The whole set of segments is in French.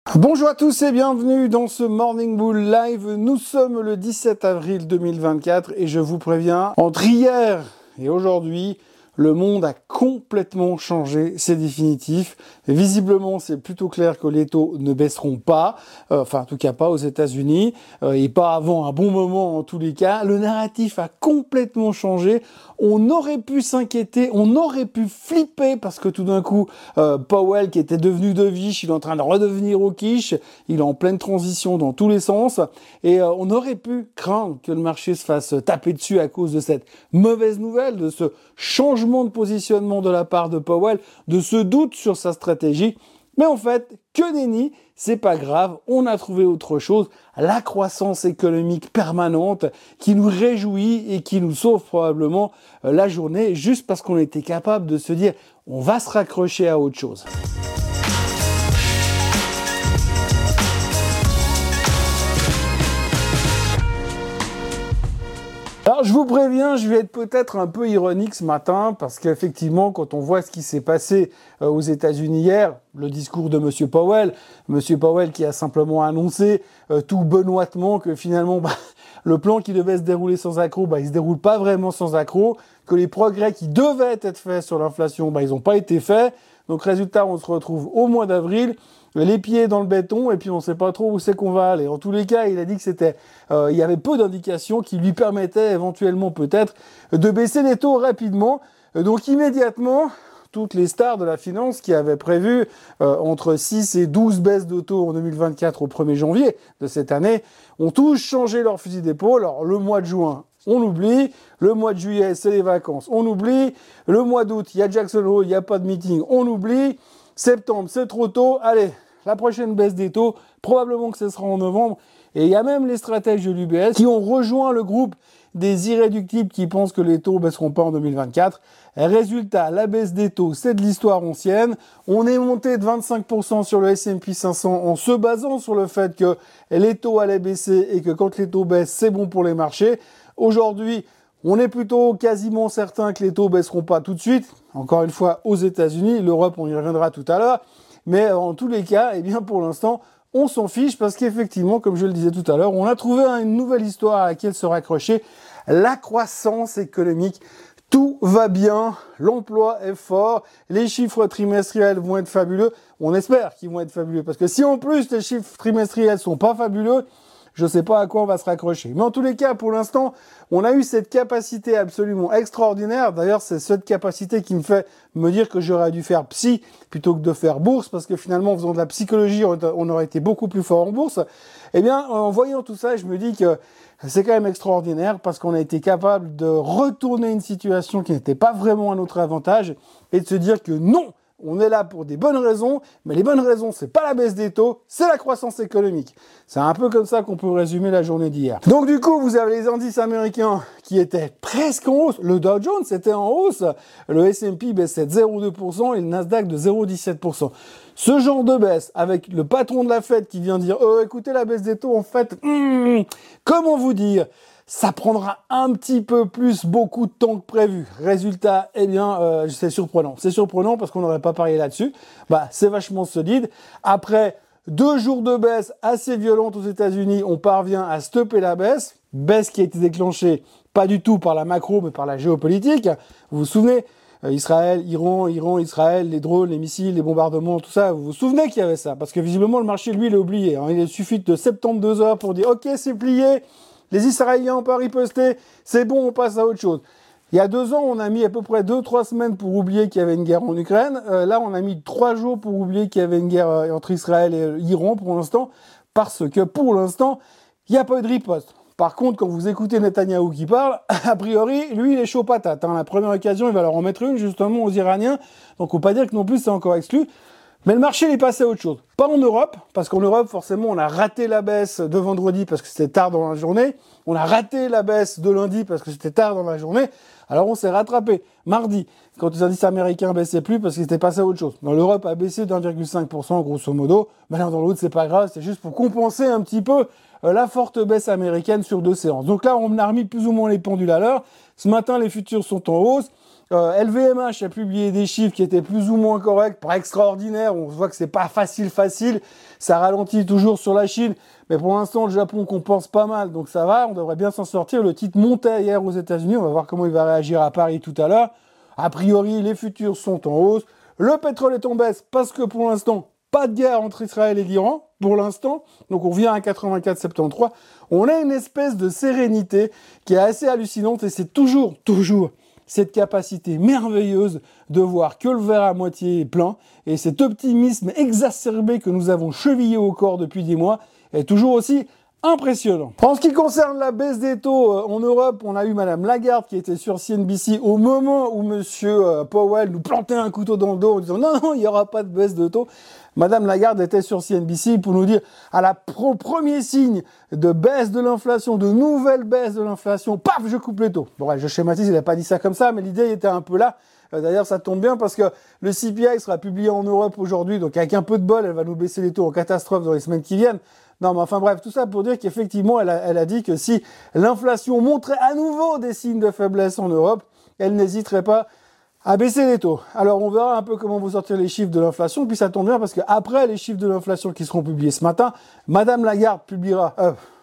Bonjour à tous et bienvenue dans ce Morning Bull Live. Nous sommes le 17 avril 2024 et je vous préviens, entre hier et aujourd'hui, le monde a complètement changé, c'est définitif. Visiblement, c'est plutôt clair que les taux ne baisseront pas, en tout cas pas aux États-Unis, et pas avant un bon moment en tous les cas. Le narratif a complètement changé. On aurait pu s'inquiéter, on aurait pu flipper parce que tout d'un coup, Powell, qui était devenu dovish, il est en train de redevenir hawkish, il est en pleine transition dans tous les sens, et on aurait pu craindre que le marché se fasse taper dessus à cause de cette mauvaise nouvelle, de ce changement de positionnement de la part de Powell, de ce doute sur sa stratégie. Mais en fait, que nenni, c'est pas grave, on a trouvé autre chose, la croissance économique permanente qui nous réjouit et qui nous sauve probablement la journée juste parce qu'on était capable de se dire on va se raccrocher à autre chose. Alors je vous préviens, je vais être peut-être un peu ironique ce matin parce qu'effectivement quand on voit ce qui s'est passé aux États-Unis hier, le discours de Monsieur Powell qui a simplement annoncé tout benoîtement que finalement le plan qui devait se dérouler sans accroc, il se déroule pas vraiment sans accroc, que les progrès qui devaient être faits sur l'inflation, ils n'ont pas été faits. Donc résultat, on se retrouve au mois d'avril, les pieds dans le béton, et puis on ne sait pas trop où c'est qu'on va aller. En tous les cas, il a dit que il y avait peu d'indications qui lui permettaient éventuellement peut-être de baisser les taux rapidement. Donc immédiatement, toutes les stars de la finance qui avaient prévu entre 6 et 12 baisses de taux en 2024 au 1er janvier de cette année, ont tous changé leur fusil d'épaule. Alors le mois de juin, on oublie. Le mois de juillet, c'est les vacances, on oublie. Le mois d'août, il y a Jackson Hole, il n'y a pas de meeting, on oublie. Septembre, c'est trop tôt. Allez, la prochaine baisse des taux, probablement que ce sera en novembre. Et il y a même les stratèges de l'UBS qui ont rejoint le groupe des irréductibles qui pensent que les taux baisseront pas en 2024. Résultat, la baisse des taux, c'est de l'histoire ancienne. On est monté de 25% sur le S&P 500 en se basant sur le fait que les taux allaient baisser et que quand les taux baissent, c'est bon pour les marchés. Aujourd'hui, on est plutôt quasiment certain que les taux baisseront pas tout de suite. Encore une fois, aux États-Unis, l'Europe, on y reviendra tout à l'heure. Mais en tous les cas, pour l'instant, on s'en fiche parce qu'effectivement, comme je le disais tout à l'heure, on a trouvé une nouvelle histoire à laquelle se raccrocher. La croissance économique. Tout va bien, l'emploi est fort, les chiffres trimestriels vont être fabuleux. On espère qu'ils vont être fabuleux parce que si en plus les chiffres trimestriels sont pas fabuleux, je ne sais pas à quoi on va se raccrocher. Mais en tous les cas, pour l'instant, on a eu cette capacité absolument extraordinaire. D'ailleurs, c'est cette capacité qui me fait me dire que j'aurais dû faire psy plutôt que de faire bourse, parce que finalement, en faisant de la psychologie, on aurait été beaucoup plus fort en bourse. En voyant tout ça, je me dis que c'est quand même extraordinaire parce qu'on a été capable de retourner une situation qui n'était pas vraiment à notre avantage et de se dire que non, on est là pour des bonnes raisons, mais les bonnes raisons, c'est pas la baisse des taux, c'est la croissance économique. C'est un peu comme ça qu'on peut résumer la journée d'hier. Donc du coup, vous avez les indices américains qui étaient presque en hausse. Le Dow Jones était en hausse, le S&P baissait de 0,2% et le Nasdaq de 0,17%. Ce genre de baisse, avec le patron de la Fed qui vient dire « écoutez, la baisse des taux, en fait, comment vous dire ?» Ça prendra un petit peu plus, beaucoup de temps que prévu. Résultat, c'est surprenant. C'est surprenant parce qu'on n'aurait pas parié là-dessus. C'est vachement solide. Après 2 jours de baisse assez violente aux États-Unis, on parvient à stopper la baisse. Baisse qui a été déclenchée pas du tout par la macro, mais par la géopolitique. Vous vous souvenez, Israël, Iran, Israël, les drones, les missiles, les bombardements, tout ça. Vous vous souvenez qu'il y avait ça? Parce que visiblement, le marché, lui, il a oublié. Il suffit de 72 heures pour dire « Ok, c'est plié ». Les Israéliens ont pas riposté, c'est bon, on passe à autre chose. Il y a 2 ans, on a mis à peu près 2-3 semaines pour oublier qu'il y avait une guerre en Ukraine. Là, on a mis 3 jours pour oublier qu'il y avait une guerre entre Israël et l'Iran pour l'instant, parce que pour l'instant, il n'y a pas eu de riposte. Par contre, quand vous écoutez Netanyahou qui parle, a priori, lui, il est chaud patate. La première occasion, il va leur en mettre une justement aux Iraniens. Donc, on peut pas dire que non plus c'est encore exclu. Mais le marché il est passé à autre chose. Pas en Europe, parce qu'en Europe, forcément, on a raté la baisse de vendredi parce que c'était tard dans la journée. On a raté la baisse de lundi parce que c'était tard dans la journée. Alors on s'est rattrapé. Mardi, quand les indices américains baissaient plus parce qu'ils étaient passés à autre chose. Dans l'Europe a baissé d'1,5% grosso modo. Mais l'un dans l'autre, c'est pas grave, c'est juste pour compenser un petit peu la forte baisse américaine sur 2 séances. Donc là, on a remis plus ou moins les pendules à l'heure. Ce matin, les futurs sont en hausse. LVMH a publié des chiffres qui étaient plus ou moins corrects, pas extraordinaires. On voit que c'est pas facile. Ça ralentit toujours sur la Chine. Mais pour l'instant, le Japon compense pas mal. Donc ça va, on devrait bien s'en sortir. Le titre montait hier aux États-Unis. On va voir comment il va réagir à Paris tout à l'heure. A priori, les futurs sont en hausse. Le pétrole est en baisse parce que pour l'instant, pas de guerre entre Israël et l'Iran, pour l'instant. Donc on vient à 84,73. On a une espèce de sérénité qui est assez hallucinante et c'est toujours cette capacité merveilleuse de voir que le verre à moitié est plein et cet optimisme exacerbé que nous avons chevillé au corps depuis des mois est toujours aussi impressionnant. En ce qui concerne la baisse des taux en Europe, on a eu Madame Lagarde qui était sur CNBC au moment où Monsieur Powell nous plantait un couteau dans le dos en disant non, il n'y aura pas de baisse de taux. Madame Lagarde était sur CNBC pour nous dire à la premier signe de baisse de l'inflation, de nouvelle baisse de l'inflation, paf, je coupe les taux. Bon, ouais, je schématise, il n'a pas dit ça comme ça, mais l'idée était un peu là. D'ailleurs, ça tombe bien parce que le CPI sera publié en Europe aujourd'hui, donc avec un peu de bol, elle va nous baisser les taux en catastrophe dans les semaines qui viennent. Non, mais enfin bref, tout ça pour dire qu'effectivement, elle a dit que si l'inflation montrait à nouveau des signes de faiblesse en Europe, elle n'hésiterait pas à baisser les taux. Alors, on verra un peu comment vont sortir les chiffres de l'inflation, puis ça tombe bien parce qu'après les chiffres de l'inflation qui seront publiés ce matin, Madame Lagarde publiera...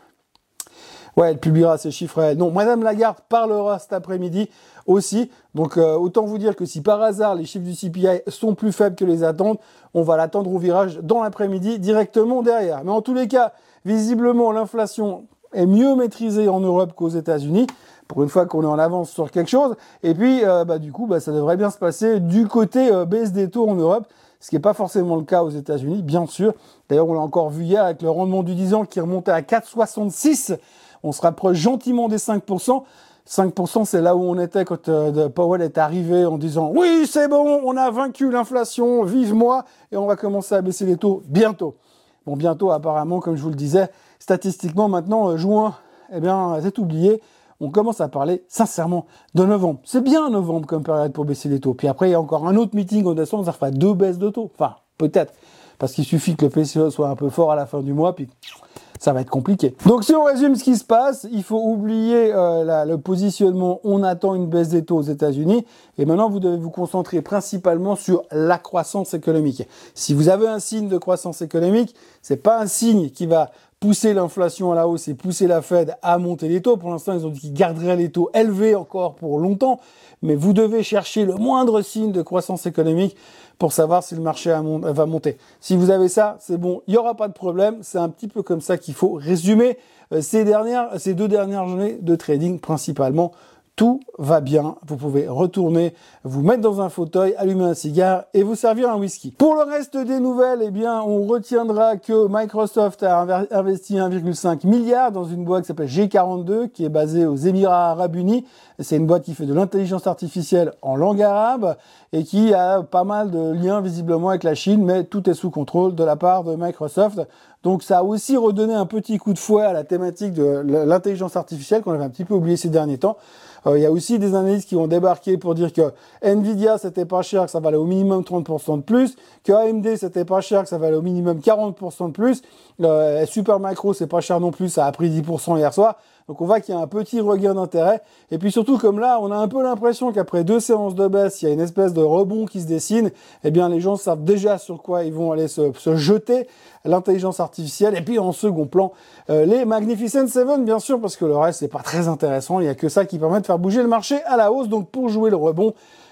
elle publiera ces chiffres réels. Non, Madame Lagarde parlera cet après-midi aussi. Donc, autant vous dire que si par hasard les chiffres du CPI sont plus faibles que les attentes, on va l'attendre au virage dans l'après-midi directement derrière. Mais en tous les cas, visiblement, l'inflation est mieux maîtrisée en Europe qu'aux États-Unis. Pour une fois qu'on est en avance sur quelque chose. Et puis, du coup, ça devrait bien se passer du côté baisse des taux en Europe, ce qui n'est pas forcément le cas aux États-Unis, bien sûr. D'ailleurs, on l'a encore vu hier avec le rendement du 10 ans qui remontait à 4,66. On se rapproche gentiment des 5%. 5%, c'est là où on était quand Powell est arrivé en disant « Oui, c'est bon, on a vaincu l'inflation, vive moi, et on va commencer à baisser les taux bientôt. » Bon, bientôt, apparemment, comme je vous le disais, statistiquement, maintenant, juin, c'est oublié. On commence à parler, sincèrement, de novembre. C'est bien novembre comme période pour baisser les taux. Puis après, il y a encore un autre meeting en décembre, ça fera 2 baisses de taux. Enfin, peut-être. Parce qu'il suffit que le PCE soit un peu fort à la fin du mois, puis ça va être compliqué. Donc si on résume ce qui se passe, il faut oublier le positionnement, on attend une baisse des taux aux États-Unis, et maintenant vous devez vous concentrer principalement sur la croissance économique. Si vous avez un signe de croissance économique, c'est pas un signe qui va pousser l'inflation à la hausse et pousser la Fed à monter les taux. Pour l'instant, ils ont dit qu'ils garderaient les taux élevés encore pour longtemps, mais vous devez chercher le moindre signe de croissance économique pour savoir si le marché va monter. Si vous avez ça, c'est bon, il n'y aura pas de problème. C'est un petit peu comme ça qu'il faut résumer ces 2 dernières journées de trading principalement. Tout va bien, vous pouvez retourner, vous mettre dans un fauteuil, allumer un cigare et vous servir un whisky. Pour le reste des nouvelles, on retiendra que Microsoft a investi 1,5 milliard dans une boîte qui s'appelle G42, qui est basée aux Émirats Arabes Unis. C'est une boîte qui fait de l'intelligence artificielle en langue arabe et qui a pas mal de liens visiblement avec la Chine, mais tout est sous contrôle de la part de Microsoft. Donc ça a aussi redonné un petit coup de fouet à la thématique de l'intelligence artificielle qu'on avait un petit peu oublié ces derniers temps. Il y a aussi des analystes qui ont débarqué pour dire que Nvidia c'était pas cher, que ça valait au minimum 30% de plus, que AMD c'était pas cher, que ça valait au minimum 40% de plus, Supermicro c'est pas cher non plus, ça a pris 10% hier soir. Donc on voit qu'il y a un petit regain d'intérêt. Et puis surtout, comme là, on a un peu l'impression qu'après 2 séances de baisse, il y a une espèce de rebond qui se dessine. Eh bien, les gens savent déjà sur quoi ils vont aller se jeter, l'intelligence artificielle. Et puis en second plan, les Magnificent Seven, bien sûr, parce que le reste, c'est pas très intéressant. Il y a que ça qui permet de faire bouger le marché à la hausse. Donc pour jouer le rebond,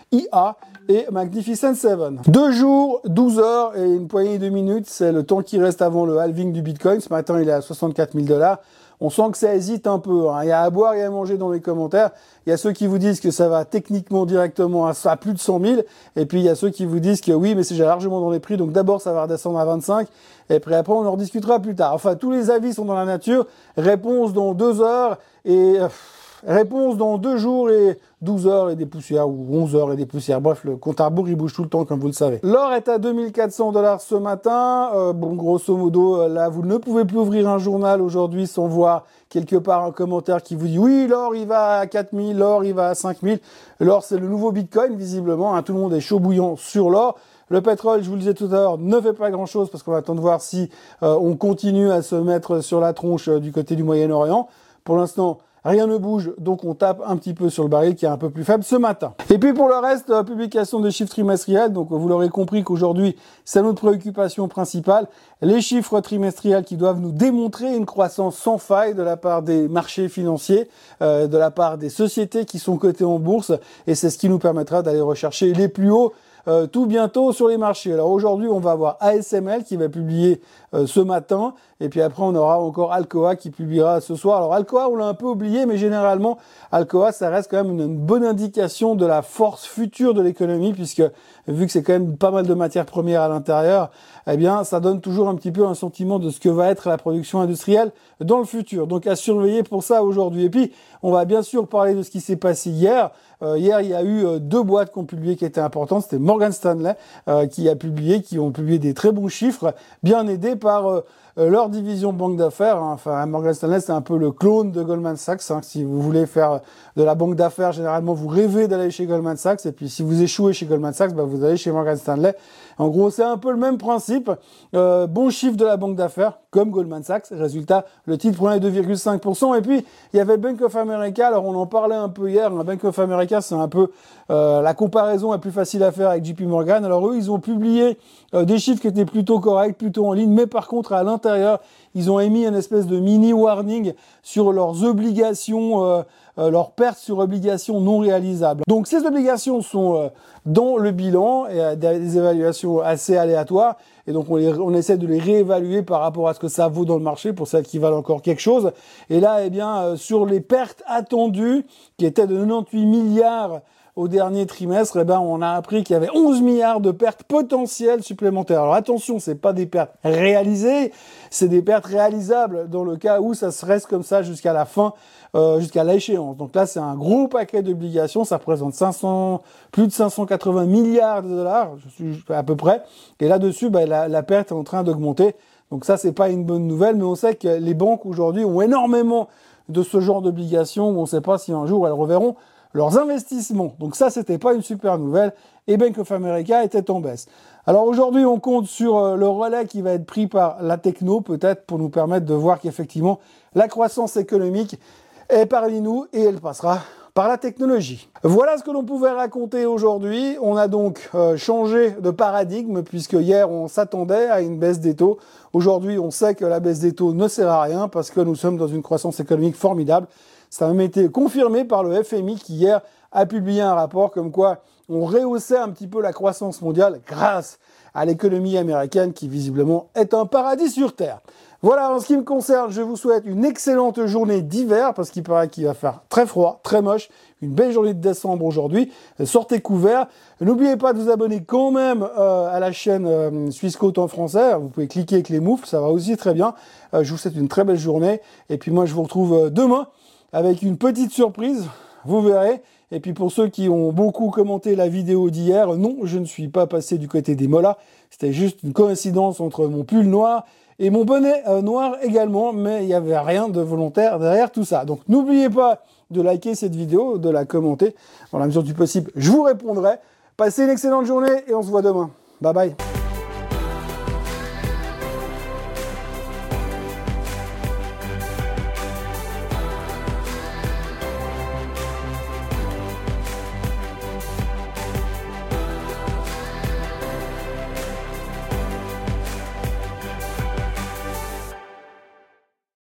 IA et Magnificent Seven. 2 jours, 12 heures et une poignée de minutes, c'est le temps qui reste avant le halving du Bitcoin. Ce matin, il est à 64 000 $. On sent que ça hésite un peu. Il y a à boire et à manger dans les commentaires. Il y a ceux qui vous disent que ça va techniquement directement à plus de 100 000. Et puis, il y a ceux qui vous disent que oui, mais c'est déjà largement dans les prix. Donc, d'abord, ça va redescendre à 25. Et puis après, on en rediscutera plus tard. Enfin, tous les avis sont dans la nature. Réponse dans 2 heures et... réponse dans 2 jours et 12 heures et des poussières, ou 11 heures et des poussières. Bref, le compte à rebours, il bouge tout le temps, comme vous le savez. L'or est à 2400 $ ce matin. Grosso modo, là, vous ne pouvez plus ouvrir un journal aujourd'hui sans voir quelque part un commentaire qui vous dit oui, l'or, il va à 4000, l'or, il va à 5000. L'or, c'est le nouveau Bitcoin, visiblement. Tout le monde est chaud bouillant sur l'or. Le pétrole, je vous le disais tout à l'heure, ne fait pas grand-chose parce qu'on attend de voir si on continue à se mettre sur la tronche du côté du Moyen-Orient. Pour l'instant, rien ne bouge, donc on tape un petit peu sur le baril qui est un peu plus faible ce matin. Et puis pour le reste, publication des chiffres trimestriels, donc vous l'aurez compris qu'aujourd'hui, c'est notre préoccupation principale, les chiffres trimestriels qui doivent nous démontrer une croissance sans faille de la part des marchés financiers, de la part des sociétés qui sont cotées en bourse, et c'est ce qui nous permettra d'aller rechercher les plus hauts tout bientôt sur les marchés. Alors aujourd'hui, on va avoir ASML qui va publier ce matin, et puis après on aura encore Alcoa qui publiera ce soir. Alors Alcoa, on l'a un peu oublié, mais généralement, Alcoa, ça reste quand même une bonne indication de la force future de l'économie, puisque vu que c'est quand même pas mal de matières premières à l'intérieur, eh bien, ça donne toujours un petit peu un sentiment de ce que va être la production industrielle dans le futur. Donc à surveiller pour ça aujourd'hui. Et puis, on va bien sûr parler de ce qui s'est passé hier. Hier, il y a eu deux boîtes qui ont publié qui étaient importantes. C'était Morgan Stanley qui ont publié des très bons chiffres, bien aidés par leur division banque d'affaires. Enfin, Morgan Stanley, c'est un peu le clone de Goldman Sachs. Si vous voulez faire de la banque d'affaires, généralement, vous rêvez d'aller chez Goldman Sachs. Et puis, si vous échouez chez Goldman Sachs, vous allez chez Morgan Stanley. En gros, c'est un peu le même principe. Bon chiffre de la banque d'affaires, comme Goldman Sachs. Résultat, le titre prenait 2,5%. Et puis, il y avait Bank of America. Alors, on en parlait un peu hier. Bank of America, c'est un peu la comparaison est plus facile à faire avec JP Morgan. Alors, eux, ils ont publié des chiffres qui étaient plutôt corrects, plutôt en ligne. Mais par contre, à l'intérieur, ils ont émis une espèce de mini warning sur leurs obligations, leurs pertes sur obligations non réalisables. Donc ces obligations sont dans le bilan et des évaluations assez aléatoires. Et donc on essaie de les réévaluer par rapport à ce que ça vaut dans le marché pour celles qui valent encore quelque chose. Et là, eh bien, sur les pertes attendues, qui étaient de 98 milliards au dernier trimestre, eh ben, on a appris qu'il y avait 11 milliards de pertes potentielles supplémentaires. Alors attention, c'est pas des pertes réalisées, c'est des pertes réalisables dans le cas où ça se reste comme ça jusqu'à la fin, jusqu'à l'échéance. Donc là, c'est un gros paquet d'obligations, ça représente plus de 580 milliards de dollars, je suis à peu près. Et là-dessus, la perte est en train d'augmenter. Donc ça, c'est pas une bonne nouvelle, mais on sait que les banques aujourd'hui ont énormément de ce genre d'obligations où on ne sait pas si un jour elles reverront leurs investissements. Donc ça, c'était pas une super nouvelle. Et Bank of America était en baisse. Alors aujourd'hui, on compte sur le relais qui va être pris par la techno, peut-être pour nous permettre de voir qu'effectivement, la croissance économique est parmi nous et elle passera par la technologie. Voilà ce que l'on pouvait raconter aujourd'hui. On a donc changé de paradigme puisque hier, on s'attendait à une baisse des taux. Aujourd'hui, on sait que la baisse des taux ne sert à rien parce que nous sommes dans une croissance économique formidable. Ça a même été confirmé par le FMI qui hier a publié un rapport comme quoi on rehaussait un petit peu la croissance mondiale grâce à l'économie américaine qui visiblement est un paradis sur Terre. Voilà, en ce qui me concerne, je vous souhaite une excellente journée d'hiver parce qu'il paraît qu'il va faire très froid, très moche. Une belle journée de décembre aujourd'hui. Sortez couverts. N'oubliez pas de vous abonner quand même à la chaîne Suisse Côte en français. Vous pouvez cliquer avec les moufles, ça va aussi très bien. Je vous souhaite une très belle journée. Et puis moi, je vous retrouve demain avec une petite surprise, vous verrez. Et puis pour ceux qui ont beaucoup commenté la vidéo d'hier, non, je ne suis pas passé du côté des mollahs. C'était juste une coïncidence entre mon pull noir et mon bonnet noir également, mais il n'y avait rien de volontaire derrière tout ça. Donc n'oubliez pas de liker cette vidéo, de la commenter. Dans la mesure du possible, je vous répondrai. Passez une excellente journée et on se voit demain. Bye bye.